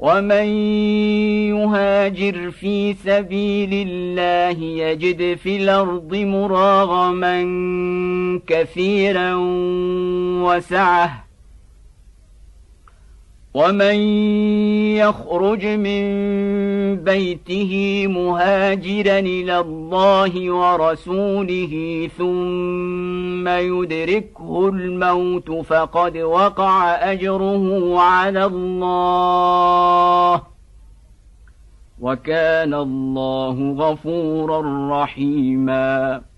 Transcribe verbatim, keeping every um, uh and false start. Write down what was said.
ومن يهاجر في سبيل الله يجد في الأرض مراغما كثيرا وسعة ومن يخرج من بيته مهاجرا إلى الله ورسوله ثم يدركه الموت فقد وقع أجره على الله وكان الله غفورا رحيما